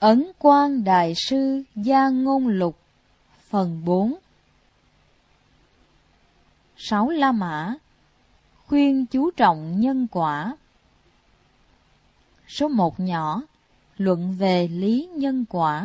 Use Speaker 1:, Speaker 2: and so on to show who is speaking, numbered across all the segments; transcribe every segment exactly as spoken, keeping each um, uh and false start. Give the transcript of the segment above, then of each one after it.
Speaker 1: Ấn Quang Đại Sư Gia Ngôn Lục Phần bốn. Sáu La Mã khuyên chú trọng nhân quả. Số một nhỏ, luận về lý nhân quả.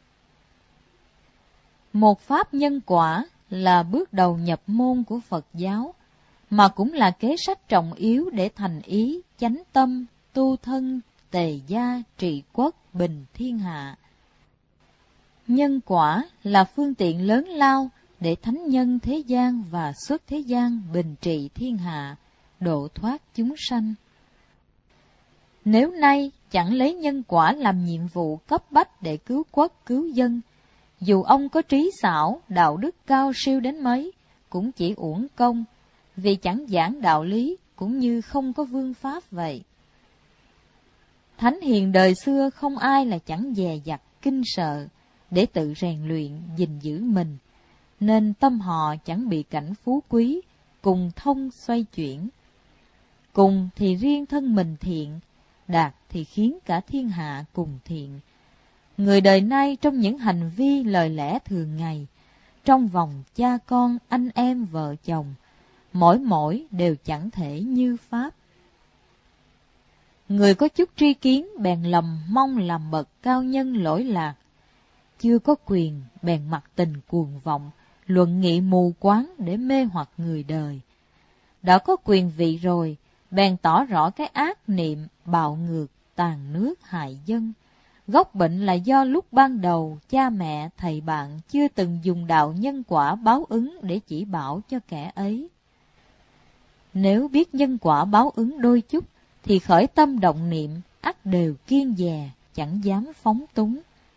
Speaker 1: Một pháp nhân quả là bước đầu nhập môn của Phật giáo, mà cũng là kế sách trọng yếu để thành ý, chánh tâm, tu thân, tề gia, trị quốc, bình thiên hạ. Nhân quả là phương tiện lớn lao để thánh nhân thế gian và xuất thế gian bình trị thiên hạ, độ thoát chúng sanh. Nếu nay chẳng lấy nhân quả làm nhiệm vụ cấp bách để cứu quốc cứu dân, dù ông có trí xảo, đạo đức cao siêu đến mấy, cũng chỉ uổng công, vì chẳng giảng đạo lý cũng như không có vương pháp vậy. Thánh hiền đời xưa không ai là chẳng dè dặt kinh sợ để tự rèn luyện gìn giữ mình, nên tâm họ chẳng bị cảnh phú quý cùng thông xoay chuyển. Cùng thì riêng thân mình thiện, đạt thì khiến cả thiên hạ cùng thiện. Người đời nay trong những hành vi lời lẽ thường ngày, trong vòng cha con, anh em, vợ chồng, mỗi mỗi đều chẳng thể như pháp. Người có chút tri kiến bèn lầm mong làm bậc cao nhân lỗi lạc, chưa có quyền bèn mặc tình cuồng vọng, luận nghị mù quáng để mê hoặc người đời. Đã có quyền vị rồi, bèn tỏ rõ cái ác niệm bạo ngược, tàn nước hại dân. Gốc bệnh là do lúc ban đầu cha mẹ thầy bạn chưa từng dùng đạo nhân quả báo ứng để chỉ bảo cho kẻ ấy. Nếu biết nhân quả báo ứng đôi chút, thì khởi tâm động niệm ắt đều kiêng dè, chẳng dám phóng túng.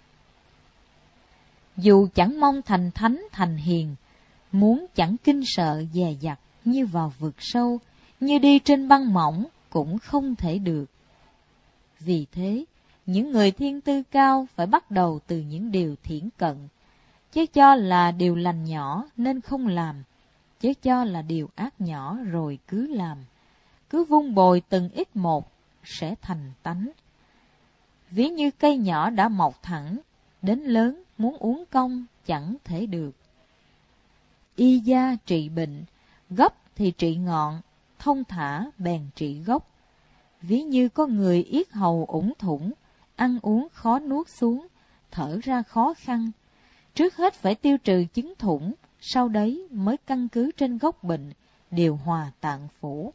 Speaker 1: Dù chẳng mong thành thánh thành hiền, muốn chẳng kinh sợ dè dặt như vào vực sâu, như đi trên băng mỏng cũng không thể được. Vì thế, những người thiên tư cao phải bắt đầu từ những điều thiển cận, chứ cho là điều lành nhỏ nên không làm, chứ cho là điều ác nhỏ rồi cứ làm. Cứ vun bồi từng ít một sẽ thành tánh. Ví như cây nhỏ đã mọc thẳng, đến lớn muốn uống cong chẳng thể được. Y gia trị bệnh, gốc thì trị ngọn, thông thả bèn trị gốc. Ví như có người yết hầu ủng thủng, ăn uống khó nuốt xuống, thở ra khó khăn. Trước hết phải tiêu trừ chứng thủng, sau đấy mới căn cứ trên gốc bệnh, điều hòa tạng phủ.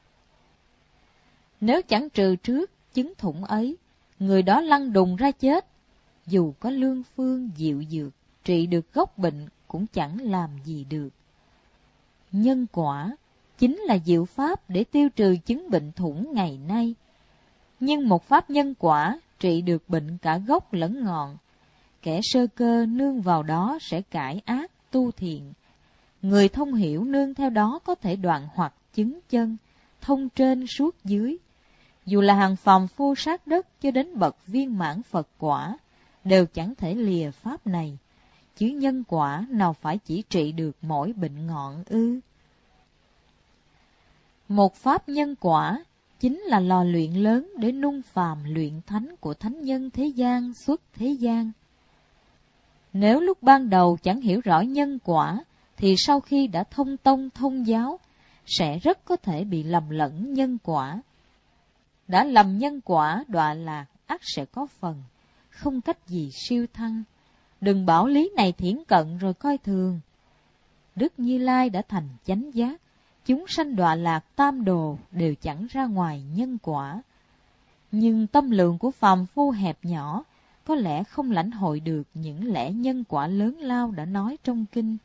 Speaker 1: Nếu chẳng trừ trước chứng thủng ấy, người đó lăn đùng ra chết. Dù có lương phương diệu dược, trị được gốc bệnh cũng chẳng làm gì được. Nhân quả chính là diệu pháp để tiêu trừ chứng bệnh thủng ngày nay. Nhưng một pháp nhân quả trị được bệnh cả gốc lẫn ngọn. Kẻ sơ cơ nương vào đó sẽ cải ác tu thiện. Người thông hiểu nương theo đó có thể đoạn hoặc chứng chân, thông trên suốt dưới. Dù là hàng phàm phu sát đất cho đến bậc viên mãn Phật quả, đều chẳng thể lìa pháp này, chứ nhân quả nào phải chỉ trị được mỗi bệnh ngọn ư. Một pháp nhân quả chính là lò luyện lớn để nung phàm luyện thánh của thánh nhân thế gian xuất thế gian. Nếu lúc ban đầu chẳng hiểu rõ nhân quả, thì sau khi đã thông tông thông giáo, sẽ rất có thể bị lầm lẫn nhân quả. Đã lầm nhân quả đọa lạc ắt sẽ có phần, không cách gì siêu thăng. Đừng bảo lý này thiển cận rồi coi thường. Đức Như Lai đã thành chánh giác, chúng sanh đọa lạc tam đồ đều chẳng ra ngoài nhân quả. Nhưng tâm lượng của phàm phu hẹp nhỏ, có lẽ không lãnh hội được những lẽ nhân quả lớn lao đã nói trong kinh.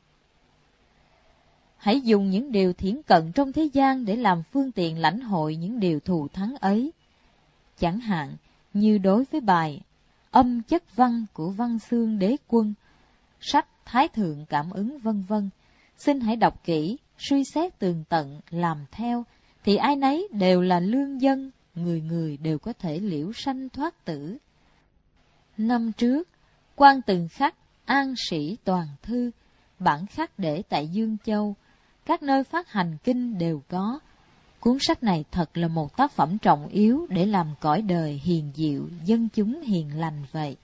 Speaker 1: Hãy dùng những điều thiển cận trong thế gian để làm phương tiện lãnh hội những điều thù thắng ấy. Chẳng hạn như đối với bài Âm chất văn của Văn Xương Đế Quân, sách Thái Thượng Cảm Ứng vân vân. Xin hãy đọc kỹ, suy xét tường tận, làm theo, thì ai nấy đều là lương dân, người người đều có thể liễu sanh thoát tử. Năm trước, quan từng khắc An Sĩ Toàn Thư, bản khắc để tại Dương Châu, các nơi phát hành kinh đều có. Cuốn sách này thật là một tác phẩm trọng yếu để làm cõi đời hiền diệu, dân chúng hiền lành vậy.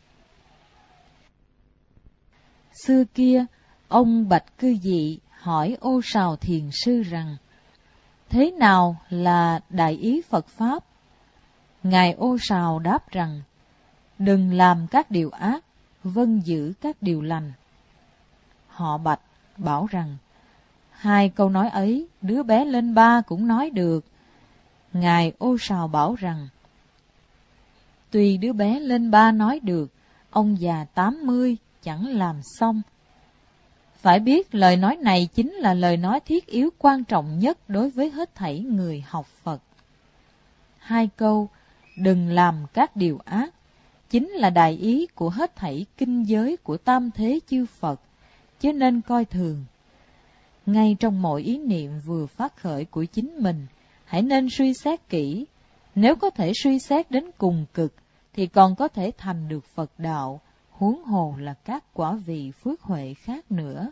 Speaker 1: Xưa kia, ông Bạch Cư Dị hỏi Ô Sào Thiền Sư rằng, thế nào là đại ý Phật Pháp? Ngài Ô Sào đáp rằng, đừng làm các điều ác, vâng giữ các điều lành. Họ Bạch bảo rằng, hai câu nói ấy, đứa bé lên ba cũng nói được. Ngài Ô Sào bảo rằng, tuy đứa bé lên ba nói được, ông già tám mươi chẳng làm xong. Phải biết lời nói này chính là lời nói thiết yếu quan trọng nhất đối với hết thảy người học Phật. Hai câu, đừng làm các điều ác, chính là đại ý của hết thảy kinh giới của tam thế chư Phật, chứ nên coi thường. Ngay trong mọi ý niệm vừa phát khởi của chính mình, hãy nên suy xét kỹ. Nếu có thể suy xét đến cùng cực, thì còn có thể thành được Phật đạo, huống hồ là các quả vị phước huệ khác nữa.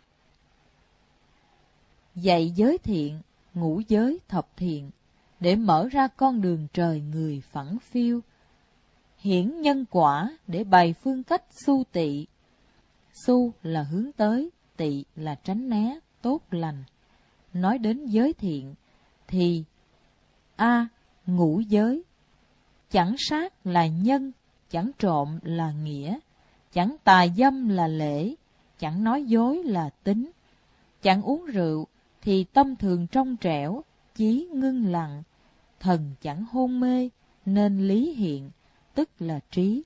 Speaker 1: Dạy giới thiện, ngũ giới thập thiện, để mở ra con đường trời người phẳng phiu. Hiển nhân quả để bày phương cách su tị. Su là hướng tới, tị là tránh né, tốt lành. Nói đến giới thiện, thì A. Ngũ giới. Chẳng sát là nhân, chẳng trộm là nghĩa, chẳng tà dâm là lễ, chẳng nói dối là tính, chẳng uống rượu thì tâm thường trong trẻo, chí ngưng lặng, thần chẳng hôn mê nên lý hiện, tức là trí.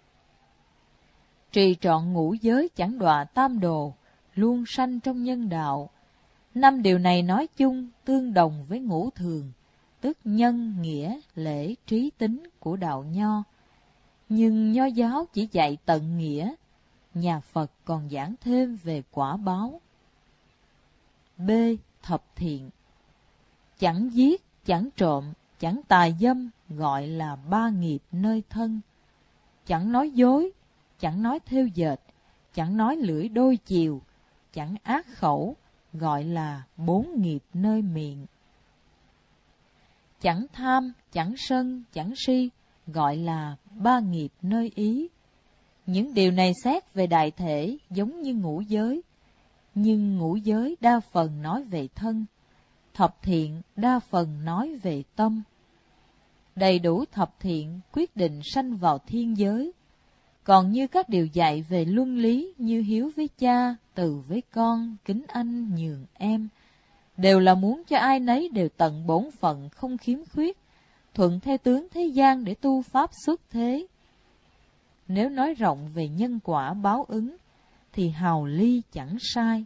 Speaker 1: Trì trọn ngũ giới chẳng đọa tam đồ, luôn sanh trong nhân đạo. Năm điều này nói chung tương đồng với ngũ thường, tức nhân, nghĩa, lễ, trí, tính của đạo Nho. Nhưng Nho giáo chỉ dạy tận nghĩa, nhà Phật còn giảng thêm về quả báo. B. Thập thiện. Chẳng giết, chẳng trộm, chẳng tà dâm, gọi là ba nghiệp nơi thân. Chẳng nói dối, chẳng nói thêu dệt, chẳng nói lưỡi đôi chiều, chẳng ác khẩu, gọi là bốn nghiệp nơi miệng. Chẳng tham, chẳng sân, chẳng si, gọi là ba nghiệp nơi ý. Những điều này xét về đại thể giống như ngũ giới, nhưng ngũ giới đa phần nói về thân, thập thiện đa phần nói về tâm. Đầy đủ thập thiện quyết định sanh vào thiên giới, còn như các điều dạy về luân lý như hiếu với cha, từ với con, kính anh, nhường em, đều là muốn cho ai nấy đều tận bổn phận không khiếm khuyết, thuận theo tướng thế gian để tu pháp xuất thế. Nếu nói rộng về nhân quả báo ứng, thì hào ly chẳng sai.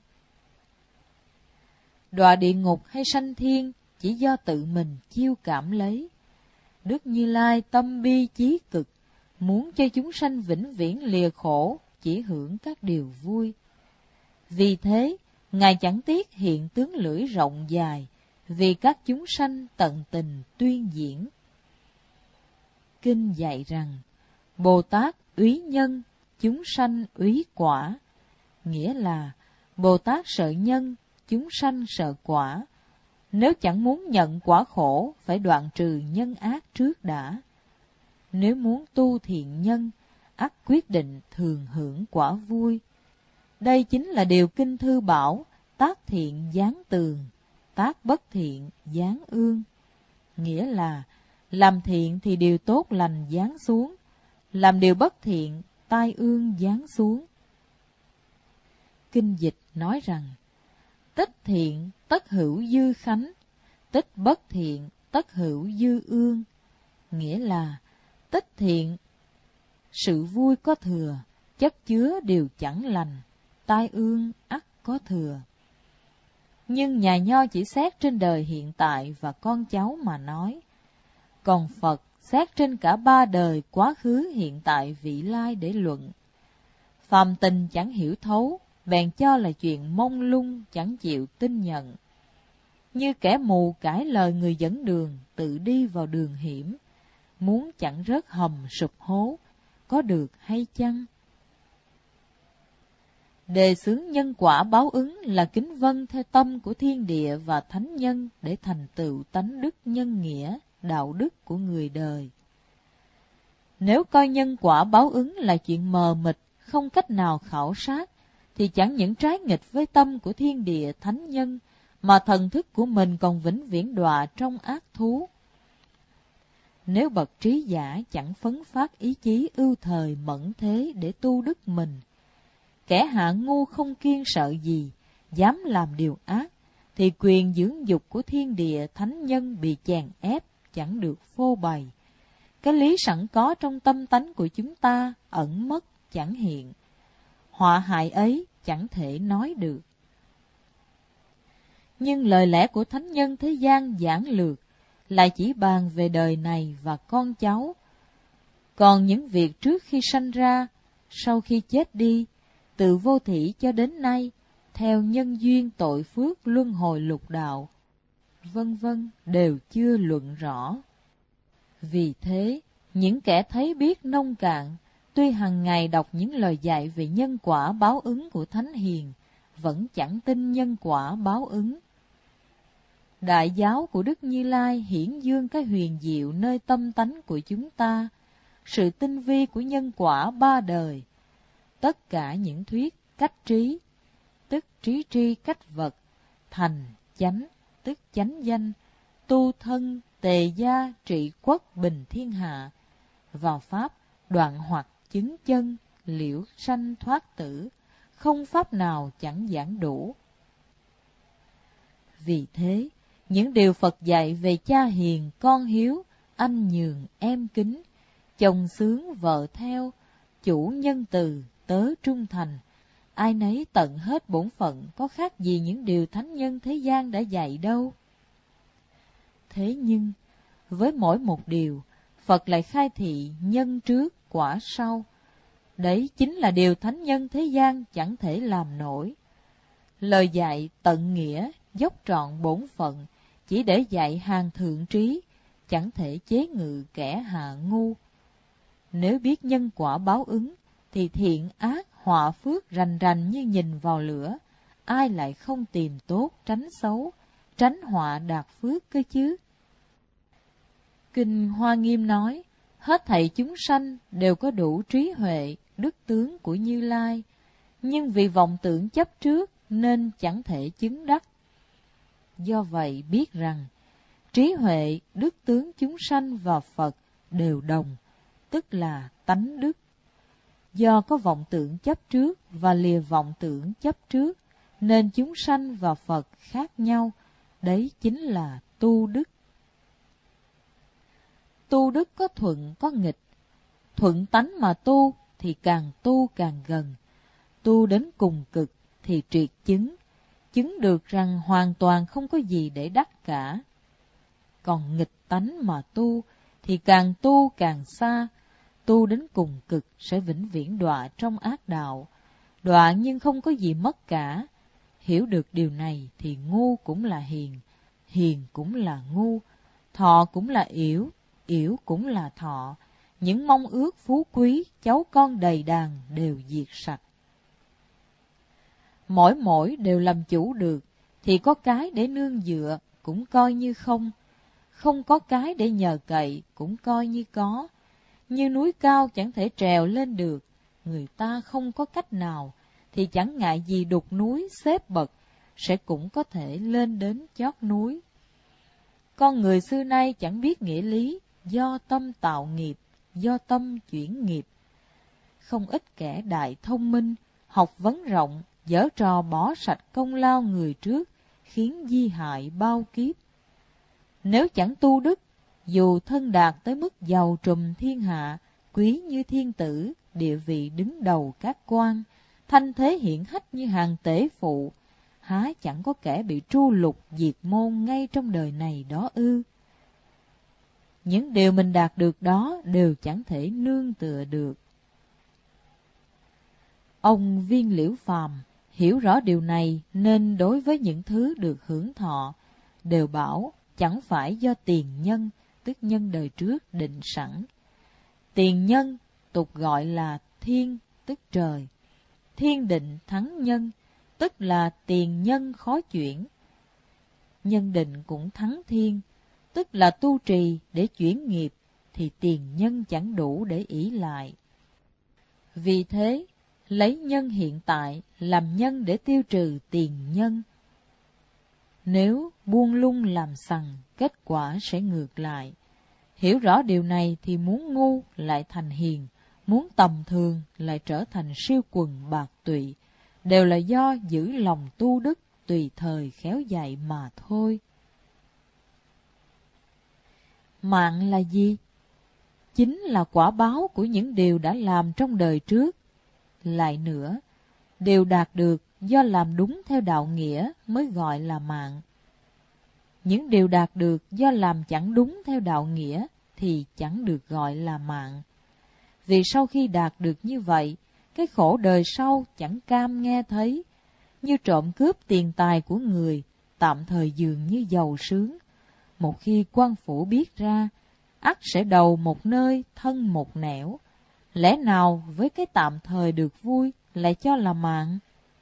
Speaker 1: Đọa địa ngục hay sanh thiên chỉ do tự mình chiêu cảm lấy. Đức Như Lai tâm bi chí cực, muốn cho chúng sanh vĩnh viễn lìa khổ, chỉ hưởng các điều vui. Vì thế, Ngài chẳng tiếc hiện tướng lưỡi rộng dài, vì các chúng sanh tận tình tuyên diễn. Kinh dạy rằng, Bồ Tát úy nhân, chúng sanh úy quả, nghĩa là Bồ Tát sợ nhân, chúng sanh sợ quả. Nếu chẳng muốn nhận quả khổ, phải đoạn trừ nhân ác trước đã. Nếu muốn tu thiện nhân, ắt quyết định thường hưởng quả vui. Đây chính là điều kinh thư bảo, tác thiện giáng tường, tác bất thiện giáng ương. Nghĩa là, làm thiện thì điều tốt lành giáng xuống, làm điều bất thiện, tai ương giáng xuống. Kinh dịch nói rằng, tích thiện tất hữu dư khánh, tích bất thiện tất hữu dư ương. Nghĩa là, tích thiện, sự vui có thừa, chất chứa điều chẳng lành, tai ương ắt có thừa. Nhưng nhà Nho chỉ xét trên đời hiện tại và con cháu mà nói, còn Phật xét trên cả ba đời quá khứ hiện tại vị lai để luận. Phàm tình chẳng hiểu thấu, bèn cho là chuyện mông lung chẳng chịu tin nhận. Như kẻ mù cãi lời người dẫn đường, tự đi vào đường hiểm, muốn chẳng rớt hầm sụp hố, có được hay chăng? Đề xướng nhân quả báo ứng là kính vâng theo tâm của thiên địa và thánh nhân để thành tựu tánh đức nhân nghĩa, đạo đức của người đời. Nếu coi nhân quả báo ứng là chuyện mờ mịt, không cách nào khảo sát, thì chẳng những trái nghịch với tâm của thiên địa thánh nhân, mà thần thức của mình còn vĩnh viễn đọa trong ác thú. Nếu bậc trí giả chẳng phấn phát ý chí ưu thời mẫn thế để tu đức mình, kẻ hạ ngu không kiêng sợ gì, dám làm điều ác, thì quyền dưỡng dục của thiên địa thánh nhân bị chèn ép, chẳng được phô bày. Cái lý sẵn có trong tâm tánh của chúng ta ẩn mất chẳng hiện. Họa hại ấy chẳng thể nói được. Nhưng lời lẽ của thánh nhân thế gian giản lược lại chỉ bàn về đời này và con cháu. Còn những việc trước khi sanh ra, sau khi chết đi, từ vô thỉ cho đến nay, theo nhân duyên tội phước luân hồi lục đạo, vân vân đều chưa luận rõ. Vì thế, những kẻ thấy biết nông cạn, tuy hàng ngày đọc những lời dạy về nhân quả báo ứng của Thánh Hiền, vẫn chẳng tin nhân quả báo ứng. Đại giáo của Đức Như Lai hiển dương cái huyền diệu nơi tâm tánh của chúng ta, sự tinh vi của nhân quả ba đời. Tất cả những thuyết cách trí, tức trí tri cách vật, thành, chánh, tức chánh danh, tu thân, tề gia, trị quốc, bình thiên hạ, vào pháp, đoạn hoặc, chứng chân, liễu sanh thoát tử, không pháp nào chẳng giảng đủ. Vì thế, những điều Phật dạy về cha hiền, con hiếu, anh nhường, em kính, chồng sướng, vợ theo, chủ nhân từ, tớ trung thành, ai nấy tận hết bổn phận, có khác gì những điều thánh nhân thế gian đã dạy đâu. Thế nhưng, với mỗi một điều, Phật lại khai thị nhân trước, quả sau. Đấy chính là điều thánh nhân thế gian chẳng thể làm nổi. Lời dạy tận nghĩa, dốc trọn bổn phận, chỉ để dạy hàng thượng trí, chẳng thể chế ngự kẻ hạ ngu. Nếu biết nhân quả báo ứng, thì thiện ác, họa phước rành rành như nhìn vào lửa, ai lại không tìm tốt tránh xấu, tránh họa đạt phước cơ chứ? Kinh Hoa Nghiêm nói, hết thảy chúng sanh đều có đủ trí huệ, đức tướng của Như Lai, nhưng vì vọng tưởng chấp trước nên chẳng thể chứng đắc. Do vậy biết rằng, trí huệ, đức tướng chúng sanh và Phật đều đồng, tức là tánh đức. Do có vọng tưởng chấp trước và lìa vọng tưởng chấp trước, nên chúng sanh và Phật khác nhau, đấy chính là tu đức. Tu đức có thuận có nghịch, thuận tánh mà tu thì càng tu càng gần, tu đến cùng cực thì triệt chứng, chứng được rằng hoàn toàn không có gì để đắc cả. Còn nghịch tánh mà tu thì càng tu càng xa, tu đến cùng cực sẽ vĩnh viễn đọa trong ác đạo, đọa nhưng không có gì mất cả. Hiểu được điều này thì ngu cũng là hiền, hiền cũng là ngu, thọ cũng là yểu, yểu cũng là thọ, những mong ước phú quý, cháu con đầy đàn đều diệt sạch. Mỗi mỗi đều làm chủ được, thì có cái để nương dựa, cũng coi như không, không có cái để nhờ cậy, cũng coi như có. Như núi cao chẳng thể trèo lên được, người ta không có cách nào, thì chẳng ngại gì đục núi xếp bậc, sẽ cũng có thể lên đến chót núi. Con người xưa nay chẳng biết nghĩa lý, do tâm tạo nghiệp, do tâm chuyển nghiệp. Không ít kẻ đại thông minh, học vấn rộng, giở trò bỏ sạch công lao người trước, khiến di hại bao kiếp. Nếu chẳng tu đức, dù thân đạt tới mức giàu trùm thiên hạ, quý như thiên tử, địa vị đứng đầu các quan, thanh thế hiển hách như hàng tể phụ, há chẳng có kẻ bị tru lục diệt môn ngay trong đời này đó ư? Những điều mình đạt được đó đều chẳng thể nương tựa được. Ông Viên Liễu Phàm hiểu rõ điều này nên đối với những thứ được hưởng thọ, đều bảo chẳng phải do tiền nhân, tức nhân đời trước định sẵn. Tiền nhân tục gọi là thiên, tức trời, thiên định thắng nhân, tức là tiền nhân khó chuyển. Nhân định cũng thắng thiên, tức là tu trì để chuyển nghiệp, thì tiền nhân chẳng đủ để ỷ lại. Vì thế, lấy nhân hiện tại làm nhân để tiêu trừ tiền nhân. Nếu buông lung làm sằng, kết quả sẽ ngược lại. Hiểu rõ điều này thì muốn ngu lại thành hiền, muốn tầm thường lại trở thành siêu quần bạc tụy, đều là do giữ lòng tu đức tùy thời khéo dạy mà thôi. Mạng là gì? Chính là quả báo của những điều đã làm trong đời trước. Lại nữa, điều đạt được do làm đúng theo đạo nghĩa mới gọi là mạng. Những điều đạt được do làm chẳng đúng theo đạo nghĩa thì chẳng được gọi là mạng. Vì sau khi đạt được như vậy, cái khổ đời sau chẳng cam nghe thấy, như trộm cướp tiền tài của người, tạm thời dường như giàu sướng. Một khi quan phủ biết ra, ắt sẽ đầu một nơi, thân một nẻo. Lẽ nào với cái tạm thời được vui lại cho là mạng?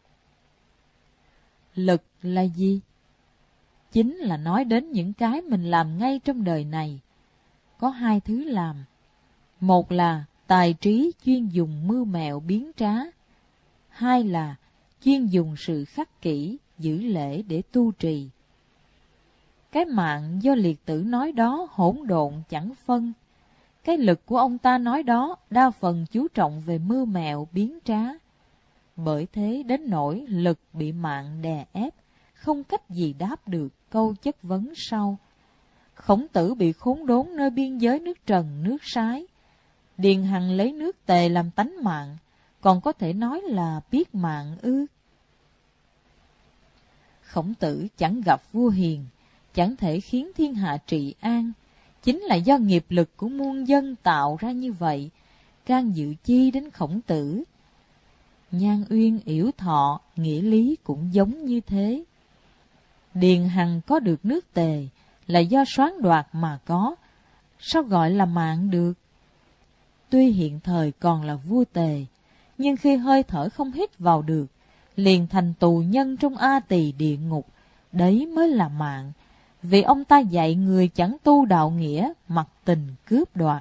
Speaker 1: Lực là gì? Chính là nói đến những cái mình làm ngay trong đời này. Có hai thứ làm. Một là tài trí chuyên dùng mưu mẹo biến trá. Hai là chuyên dùng sự khắc kỷ, giữ lễ để tu trì. Cái mạng do liệt tử nói đó hỗn độn chẳng phân. Cái lực của ông ta nói đó đa phần chú trọng về mưu mẹo biến trá. Bởi thế đến nỗi lực bị mạng đè ép, không cách gì đáp được câu chất vấn sau. Khổng Tử bị khốn đốn nơi biên giới nước Trần nước Sái. Điền Hằng lấy nước Tề làm tánh mạng, còn có thể nói là biết mạng ư? Khổng Tử chẳng gặp vua hiền, chẳng thể khiến thiên hạ trị an, chính là do nghiệp lực của muôn dân tạo ra như vậy, can dự chi đến Khổng Tử. Nhan Uyên yểu thọ, nghĩa lý cũng giống như thế. Điền Hằng có được nước Tề là do soán đoạt mà có, sao gọi là mạng được? Tuy hiện thời còn là vua Tề, nhưng khi hơi thở không hít vào được, liền thành tù nhân trong A Tỳ địa ngục, đấy mới là mạng, vì ông ta dạy người chẳng tu đạo nghĩa, mặc tình cướp đoạt.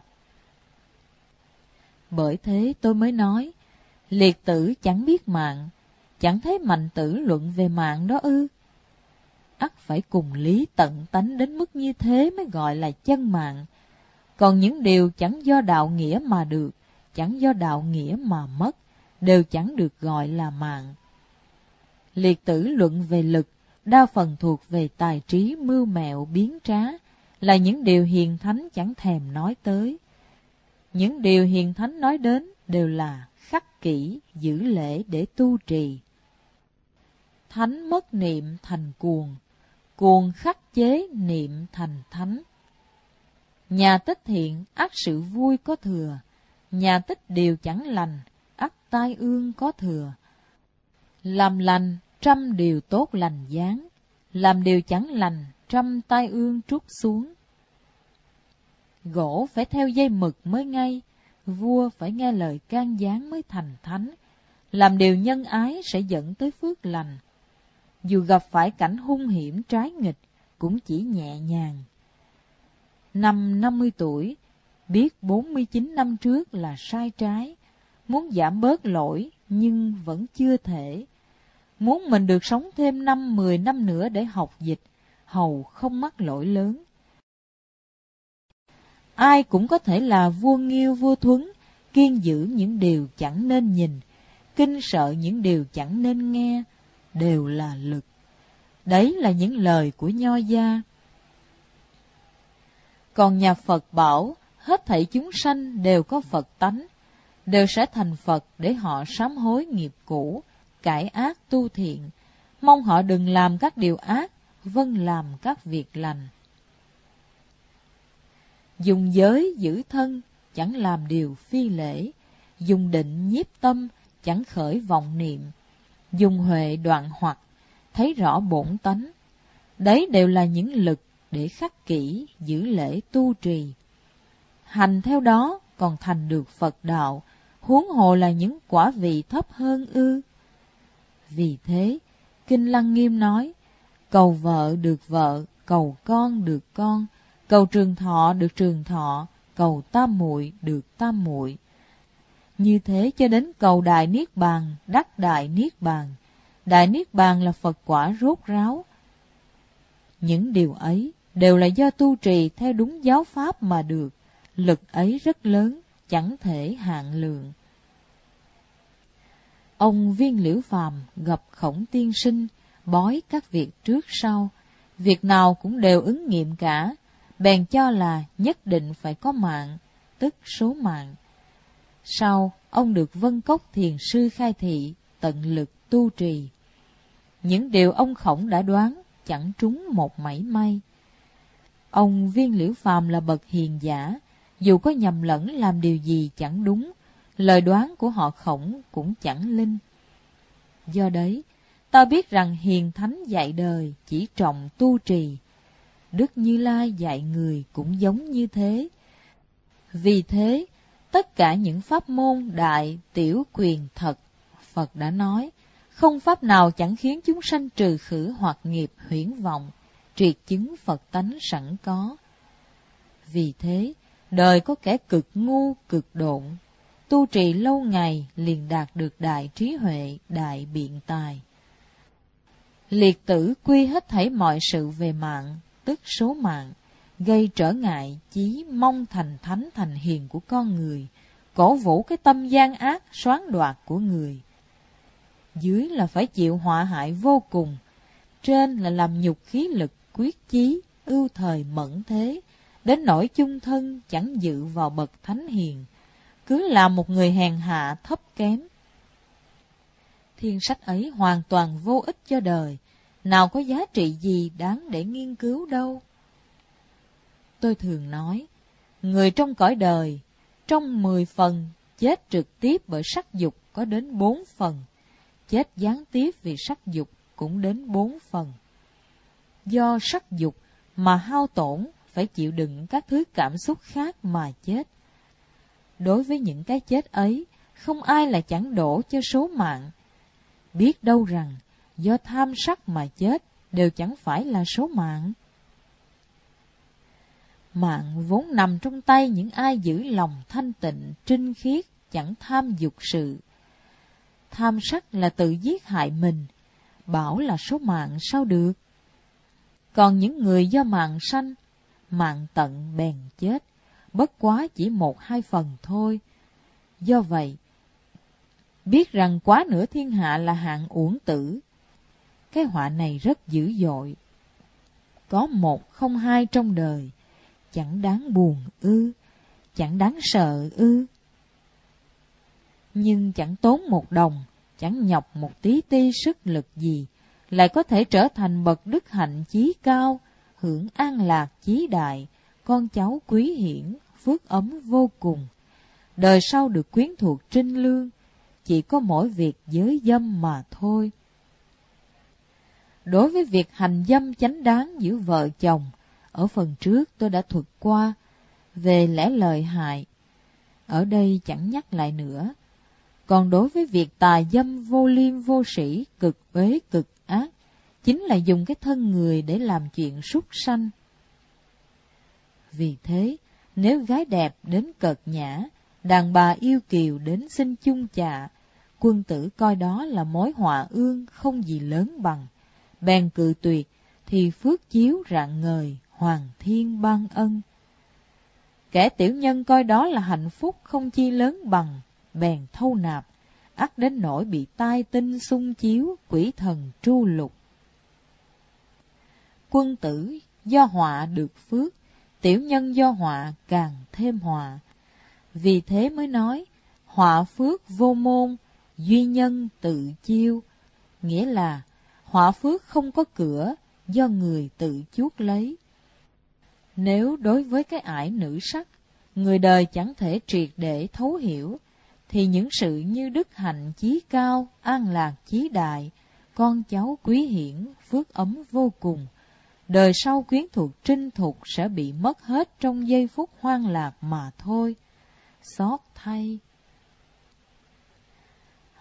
Speaker 1: Bởi thế tôi mới nói, liệt tử chẳng biết mạng, chẳng thấy Mạnh Tử luận về mạng đó ư? Ắt phải cùng lý tận tánh đến mức như thế mới gọi là chân mạng. Còn những điều chẳng do đạo nghĩa mà được, chẳng do đạo nghĩa mà mất, đều chẳng được gọi là mạng. Liệt tử luận về lực, đa phần thuộc về tài trí mưu mẹo biến trá, là những điều hiền thánh chẳng thèm nói tới. Những điều hiền thánh nói đến đều là khắc kỷ, giữ lễ để tu trì. Thánh mất niệm thành cuồng, cuồng khắc chế niệm thành thánh. Nhà tích thiện ắt sự vui có thừa, nhà tích điều chẳng lành ắt tai ương có thừa. Làm lành trăm điều tốt lành giáng, làm điều chẳng lành trăm tai ương trút xuống. Gỗ phải theo dây mực mới ngay, vua phải nghe lời can gián mới thành thánh. Làm điều nhân ái sẽ dẫn tới phước lành. Dù gặp phải cảnh hung hiểm trái nghịch, cũng chỉ nhẹ nhàng. Năm năm mươi tuổi, biết bốn mươi chín năm trước là sai trái, muốn giảm bớt lỗi nhưng vẫn chưa thể. Muốn mình được sống thêm năm mười năm nữa để học dịch, hầu không mắc lỗi lớn. Ai cũng có thể là vua Nghiêu vua Thuấn, kiên giữ những điều chẳng nên nhìn, kinh sợ những điều chẳng nên nghe, đều là lực. Đấy là những lời của Nho gia. Còn nhà Phật bảo, hết thảy chúng sanh đều có Phật tánh, đều sẽ thành Phật để họ sám hối nghiệp cũ, cải ác tu thiện, mong họ đừng làm các điều ác, vâng làm các việc lành. Dùng giới giữ thân, chẳng làm điều phi lễ, dùng định nhiếp tâm, chẳng khởi vọng niệm, dùng huệ đoạn hoặc, thấy rõ bổn tánh. Đấy đều là những lực để khắc kỷ, giữ lễ tu trì. Hành theo đó còn thành được Phật đạo, huống hồ là những quả vị thấp hơn ư? Vì thế, Kinh Lăng Nghiêm nói, cầu vợ được vợ, cầu con được con, cầu trường thọ được trường thọ, cầu tam muội được tam muội. Như thế cho đến cầu Đại Niết Bàn, đắc Đại Niết Bàn. Đại Niết Bàn là Phật quả rốt ráo. Những điều ấy đều là do tu trì theo đúng giáo pháp mà được, lực ấy rất lớn, chẳng thể hạn lượng. Ông Viên Liễu Phàm gặp Khổng Tiên Sinh, bói các việc trước sau, việc nào cũng đều ứng nghiệm cả, bèn cho là nhất định phải có mạng, tức số mạng. Sau, ông được Vân Cốc Thiền Sư khai thị, tận lực tu trì. Những điều ông Khổng đã đoán, chẳng trúng một mảy may. Ông Viên Liễu Phàm là bậc hiền giả, dù có nhầm lẫn làm điều gì chẳng đúng, lời đoán của họ Khổng cũng chẳng linh. Do đấy, ta biết rằng hiền thánh dạy đời chỉ trọng tu trì, Đức Như Lai dạy người cũng giống như thế. Vì thế, tất cả những pháp môn đại, tiểu, quyền, thật, Phật đã nói, không pháp nào chẳng khiến chúng sanh trừ khử hoặc nghiệp huyễn vọng, triệt chứng Phật tánh sẵn có. Vì thế, đời có kẻ cực ngu, cực độn, tu trì lâu ngày liền đạt được đại trí huệ, đại biện tài. Liệt tử quy hết thảy mọi sự về mạng, tức số mạng, gây trở ngại chí mong thành thánh thành hiền của con người, cổ vũ cái tâm gian ác soán đoạt của người. Dưới là phải chịu họa hại vô cùng, trên là làm nhục khí lực quyết chí, ưu thời mẫn thế, đến nỗi chung thân chẳng dự vào bậc thánh hiền, cứ là một người hèn hạ thấp kém. Thiên sách ấy hoàn toàn vô ích cho đời, nào có giá trị gì đáng để nghiên cứu đâu. Tôi thường nói, người trong cõi đời, trong mười phần, chết trực tiếp bởi sắc dục có đến bốn phần, chết gián tiếp vì sắc dục cũng đến bốn phần. Do sắc dục mà hao tổn, phải chịu đựng các thứ cảm xúc khác mà chết. Đối với những cái chết ấy, không ai là chẳng đổ cho số mạng. Biết đâu rằng, do tham sắc mà chết, đều chẳng phải là số mạng. Mạng vốn nằm trong tay những ai giữ lòng thanh tịnh, trinh khiết, chẳng tham dục sự. Tham sắc là tự giết hại mình, bảo là số mạng sao được. Còn những người do mạng sanh, mạng tận bèn chết, bất quá chỉ một hai phần thôi. Do vậy, biết rằng quá nửa thiên hạ là hạng uổng tử. Cái họa này rất dữ dội. Có một không hai trong đời, chẳng đáng buồn ư, chẳng đáng sợ ư. Nhưng chẳng tốn một đồng, chẳng nhọc một tí ti sức lực gì, lại có thể trở thành bậc đức hạnh chí cao, hưởng an lạc chí đại, con cháu quý hiển, phước ấm vô cùng. Đời sau được quyến thuộc trinh lương, chỉ có mỗi việc giới dâm mà thôi. Đối với việc hành dâm chánh đáng giữa vợ chồng, ở phần trước tôi đã thuật qua về lẽ lợi hại, ở đây chẳng nhắc lại nữa. Còn đối với việc tà dâm vô liêm vô sĩ, cực uế cực ác, chính là dùng cái thân người để làm chuyện súc sanh. Vì thế, nếu gái đẹp đến cợt nhã, đàn bà yêu kiều đến xin chung chạ, quân tử coi đó là mối họa ương không gì lớn bằng, bèn cự tuyệt, thì phước chiếu rạng ngời, hoàng thiên ban ân. Kẻ tiểu nhân coi đó là hạnh phúc không chi lớn bằng, bèn thâu nạp, ắt đến nỗi bị tai tinh xung chiếu, quỷ thần tru lục. Quân tử do họa được phước, tiểu nhân do họa càng thêm họa. Vì thế mới nói, họa phước vô môn, duy nhân tự chiêu, nghĩa là họa phước không có cửa, do người tự chuốc lấy. Nếu đối với cái ải nữ sắc, người đời chẳng thể triệt để thấu hiểu, thì những sự như đức hạnh chí cao, an lạc chí đại, con cháu quý hiển, phước ấm vô cùng, đời sau quyến thuộc trinh thục sẽ bị mất hết trong giây phút hoang lạc mà thôi. Xót thay!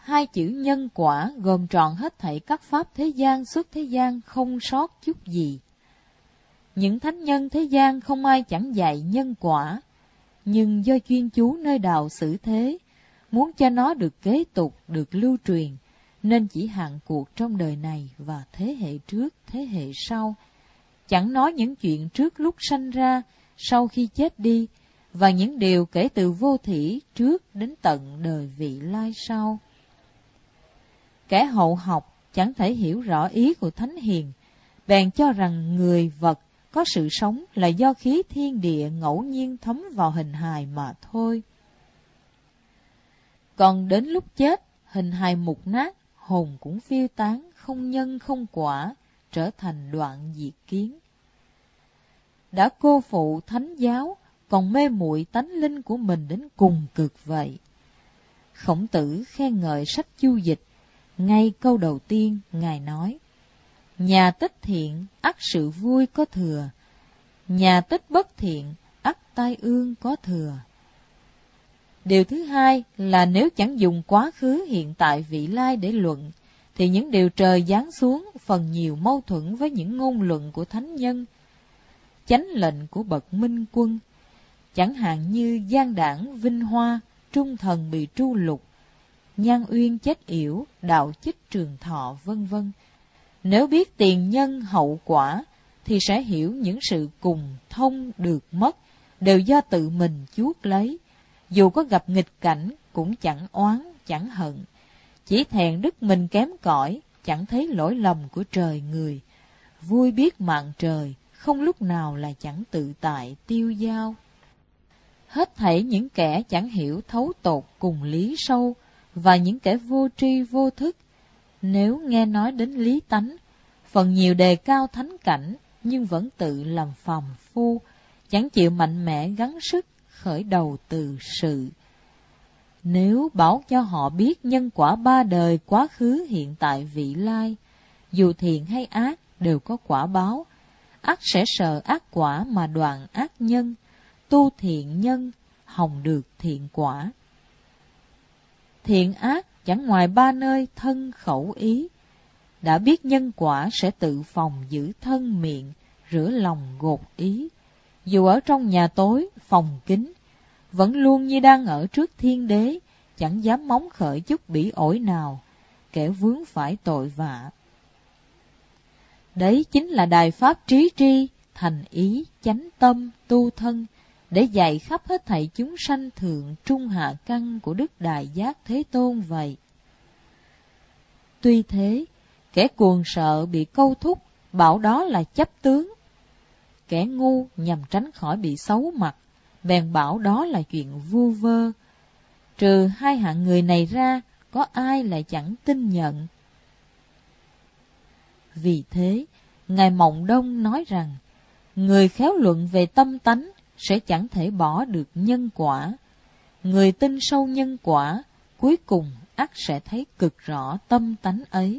Speaker 1: Hai chữ nhân quả gồm trọn hết thảy các pháp thế gian xuất thế gian, không sót chút gì. Những thánh nhân thế gian không ai chẳng dạy nhân quả, nhưng do chuyên chú nơi đạo xử thế, muốn cho nó được kế tục, được lưu truyền, nên chỉ hạn cuộc trong đời này và thế hệ trước, thế hệ sau. Chẳng nói những chuyện trước lúc sanh ra, sau khi chết đi, và những điều kể từ vô thỉ trước đến tận đời vị lai sau. Kẻ hậu học chẳng thể hiểu rõ ý của Thánh Hiền, bèn cho rằng người vật có sự sống là do khí thiên địa ngẫu nhiên thấm vào hình hài mà thôi. Còn đến lúc chết, hình hài mục nát, hồn cũng phiêu tán, không nhân không quả, trở thành đoạn diệt kiến. Đã cô phụ thánh giáo, còn mê muội tánh linh của mình đến cùng cực vậy. Khổng Tử khen ngợi sách Chu Dịch, ngay câu đầu tiên Ngài nói: nhà tích thiện, ắt sự vui có thừa; nhà tích bất thiện, ắt tai ương có thừa. Điều thứ hai là nếu chẳng dùng quá khứ hiện tại vị lai để luận, thì những điều trời giáng xuống phần nhiều mâu thuẫn với những ngôn luận của thánh nhân, chánh lệnh của bậc minh quân, chẳng hạn như Giang Đảng vinh hoa, Trung Thần bị tru lục, Nhan Uyên chết yểu, Đạo Chích trường thọ, vân vân. Nếu biết tiền nhân hậu quả, thì sẽ hiểu những sự cùng thông được mất đều do tự mình chuốc lấy. Dù có gặp nghịch cảnh cũng chẳng oán, chẳng hận, chỉ thẹn đức mình kém cỏi, chẳng thấy lỗi lầm của trời người. Vui biết mạng trời, không lúc nào là chẳng tự tại tiêu dao. Hết thảy những kẻ chẳng hiểu thấu tột cùng lý sâu, và những kẻ vô tri vô thức, nếu nghe nói đến lý tánh, phần nhiều đề cao thánh cảnh, nhưng vẫn tự làm phàm phu, chẳng chịu mạnh mẽ gắng sức khởi đầu từ sự. Nếu bảo cho họ biết nhân quả ba đời quá khứ hiện tại vị lai, dù thiện hay ác đều có quả báo, ắt sẽ sợ ác quả mà đoạn ác nhân, tu thiện nhân hồng được thiện quả. Thiện ác chẳng ngoài ba nơi thân khẩu ý, đã biết nhân quả sẽ tự phòng giữ thân miệng, rửa lòng gột ý. Dù ở trong nhà tối, phòng kín, vẫn luôn như đang ở trước thiên đế, chẳng dám móng khởi chút bỉ ổi nào, kẻo vướng phải tội vạ. Đấy chính là đài pháp trí tri, thành ý, chánh tâm, tu thân, để dạy khắp hết thảy chúng sanh thượng trung hạ căn của Đức Đại Giác Thế Tôn vậy. Tuy thế, kẻ cuồng sợ bị câu thúc, bảo đó là chấp tướng. Kẻ ngu nhằm tránh khỏi bị xấu mặt, bèn bảo đó là chuyện vu vơ. Trừ hai hạng người này ra, có ai lại chẳng tin nhận. Vì thế, Ngài Mộng Đông nói rằng, người khéo luận về tâm tánh sẽ chẳng thể bỏ được nhân quả. Người tin sâu nhân quả, cuối cùng ắt sẽ thấy cực rõ tâm tánh ấy.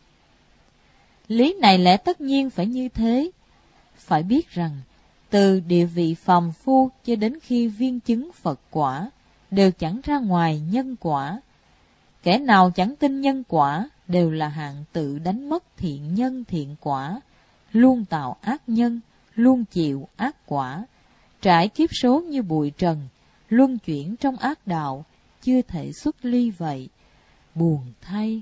Speaker 1: Lý này lẽ tất nhiên phải như thế. Phải biết rằng, từ địa vị phàm phu cho đến khi viên chứng Phật quả, đều chẳng ra ngoài nhân quả. Kẻ nào chẳng tin nhân quả, đều là hạng tự đánh mất thiện nhân thiện quả, luôn tạo ác nhân, luôn chịu ác quả, trải kiếp số như bụi trần, luân chuyển trong ác đạo, chưa thể xuất ly vậy. Buồn thay!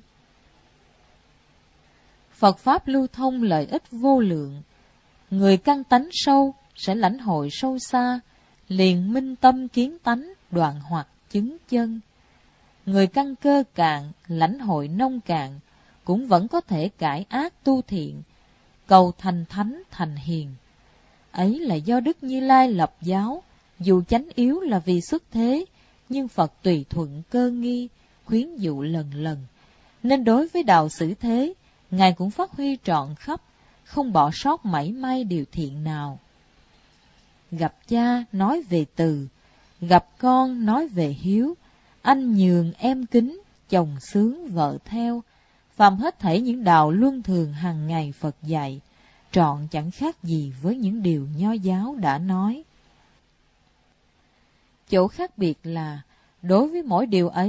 Speaker 1: Phật Pháp lưu thông lợi ích vô lượng. Người căn tánh sâu sẽ lãnh hội sâu xa, liền minh tâm kiến tánh, đoạn hoặc chứng chân. Người căn cơ cạn, lãnh hội nông cạn, cũng vẫn có thể cải ác tu thiện, cầu thành thánh thành hiền. Ấy là do Đức Như Lai lập giáo, dù chánh yếu là vì xuất thế, nhưng Phật tùy thuận cơ nghi, khuyến dụ lần lần. Nên đối với đạo xử thế, Ngài cũng phát huy trọn khắp, không bỏ sót mảy may điều thiện nào. Gặp cha nói về từ, gặp con nói về hiếu, anh nhường em kính, chồng sướng vợ theo, phàm hết thảy những đạo luân thường hàng ngày Phật dạy, trọn chẳng khác gì với những điều Nho giáo đã nói. Chỗ khác biệt là, đối với mỗi điều ấy,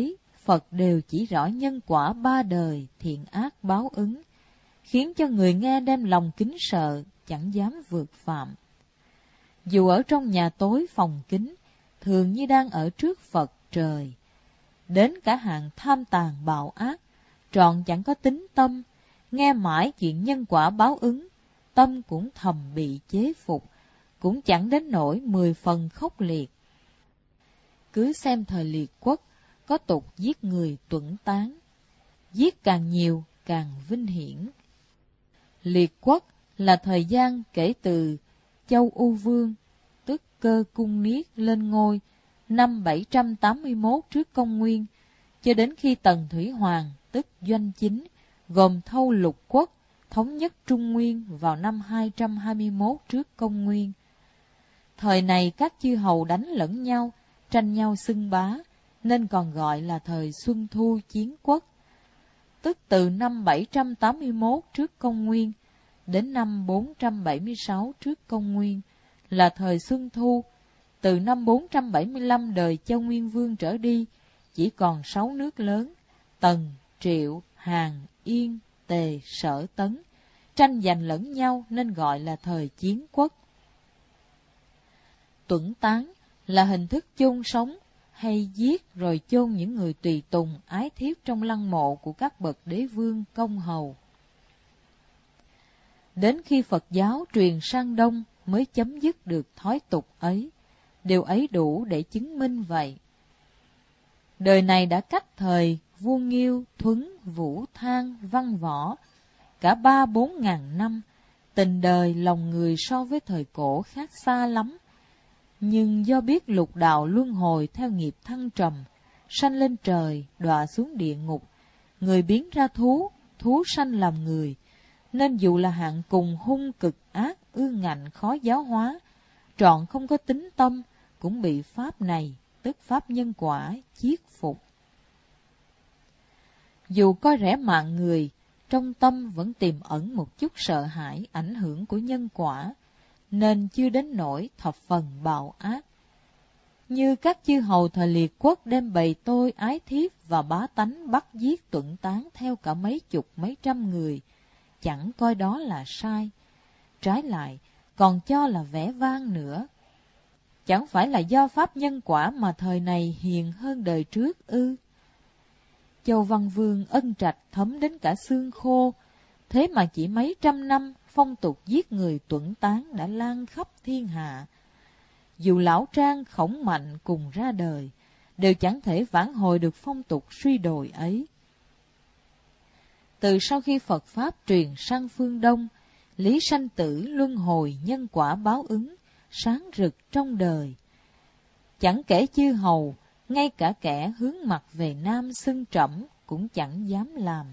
Speaker 1: Phật đều chỉ rõ nhân quả ba đời thiện ác báo ứng, khiến cho người nghe đem lòng kính sợ, chẳng dám vượt phạm. Dù ở trong nhà tối phòng kín, thường như đang ở trước Phật trời. Đến cả hạng tham tàn bạo ác, trọn chẳng có tính tâm, nghe mãi chuyện nhân quả báo ứng, tâm cũng thầm bị chế phục, cũng chẳng đến nỗi mười phần khốc liệt. Cứ xem thời liệt quốc, có tục giết người tuẫn tán, giết càng nhiều càng vinh hiển. Liệt quốc là thời gian kể từ Châu U Vương, tức Cơ Cung Niết lên ngôi năm bảy trăm tám mươi mốt trước công nguyên, cho đến khi Tần Thủy Hoàng, tức Doanh Chính, gồm thâu lục quốc, thống nhất Trung Nguyên vào năm hai trăm hai mươi mốt trước công nguyên. Thời này các chư hầu đánh lẫn nhau, tranh nhau xưng bá, nên còn gọi là thời Xuân Thu Chiến Quốc. Tức từ năm bảy trăm tám mươi mốt trước công nguyên đến năm bốn trăm bảy mươi sáu trước công nguyên là thời Xuân Thu. Từ năm bốn trăm bảy mươi lăm đời Châu Nguyên Vương trở đi, chỉ còn sáu nước lớn, Tần, Triệu, Hàn, Yên, Tề, Sở, Tấn, tranh giành lẫn nhau nên gọi là thời Chiến Quốc. Tuẫn tán là hình thức chôn sống hay giết rồi chôn những người tùy tùng ái thiếp trong lăng mộ của các bậc đế vương công hầu. Đến khi Phật giáo truyền sang Đông mới chấm dứt được thói tục ấy, điều ấy đủ để chứng minh vậy. Đời này đã cách thời vua Nghiêu, Thuấn, Vũ, Thang, Văn Võ, cả ba bốn ngàn năm, tình đời lòng người so với thời cổ khác xa lắm. Nhưng do biết lục đạo luân hồi theo nghiệp thăng trầm, sanh lên trời, đọa xuống địa ngục, người biến ra thú, thú sanh làm người, nên dù là hạng cùng hung cực ác, ương ngạnh khó giáo hóa, trọn không có tính tâm, cũng bị pháp này, tức pháp nhân quả, chiết phục. Dù coi rẻ mạng người, trong tâm vẫn tiềm ẩn một chút sợ hãi ảnh hưởng của nhân quả, nên chưa đến nỗi thập phần bạo ác. Như các chư hầu thời liệt quốc đem bầy tôi ái thiếp và bá tánh bắt giết tuẫn tán theo cả mấy chục mấy trăm người, chẳng coi đó là sai, trái lại còn cho là vẻ vang nữa. Chẳng phải là do pháp nhân quả mà thời này hiền hơn đời trước ư? Châu Văn Vương ân trạch thấm đến cả xương khô, thế mà chỉ mấy trăm năm phong tục giết người tuẫn tán đã lan khắp thiên hạ. Dù Lão Trang, Khổng Mạnh cùng ra đời, đều chẳng thể vãn hồi được phong tục suy đồi ấy. Từ sau khi Phật Pháp truyền sang phương Đông, lý sanh tử luân hồi nhân quả báo ứng, sáng rực trong đời. Chẳng kể chư hầu, ngay cả kẻ hướng mặt về Nam xưng trẫm cũng chẳng dám làm.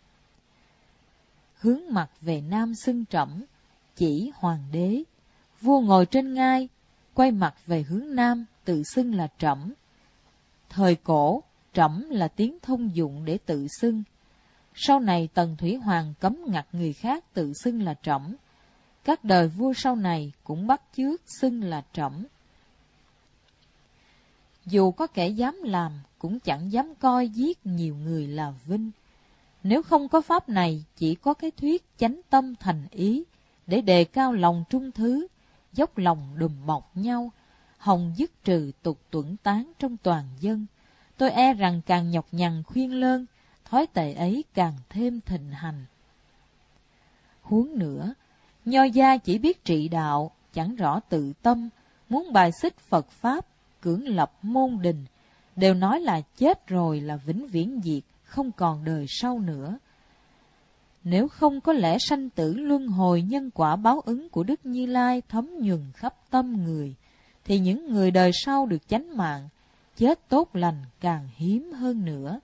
Speaker 1: Hướng mặt về Nam xưng trẫm, chỉ hoàng đế, vua ngồi trên ngai, quay mặt về hướng Nam tự xưng là trẫm. Thời cổ, trẫm là tiếng thông dụng để tự xưng. Sau này Tần Thủy Hoàng cấm ngặt người khác tự xưng là trẫm. Các đời vua sau này cũng bắt chước xưng là trẫm. Dù có kẻ dám làm, cũng chẳng dám coi giết nhiều người là vinh. Nếu không có pháp này, chỉ có cái thuyết chánh tâm thành ý, để đề cao lòng trung thứ, dốc lòng đùm bọc nhau, hòng dứt trừ tục tuẫn tán trong toàn dân. Tôi e rằng càng nhọc nhằn khuyên lơn, thói tệ ấy càng thêm thịnh hành. Huống nữa, Nho gia chỉ biết trị đạo, chẳng rõ tự tâm, muốn bài xích Phật Pháp, cưỡng lập môn đình, đều nói là chết rồi là vĩnh viễn diệt, không còn đời sau nữa. Nếu không có lẽ sanh tử luân hồi nhân quả báo ứng của Đức Như Lai thấm nhuần khắp tâm người, thì những người đời sau được chánh mạng, chết tốt lành càng hiếm hơn nữa.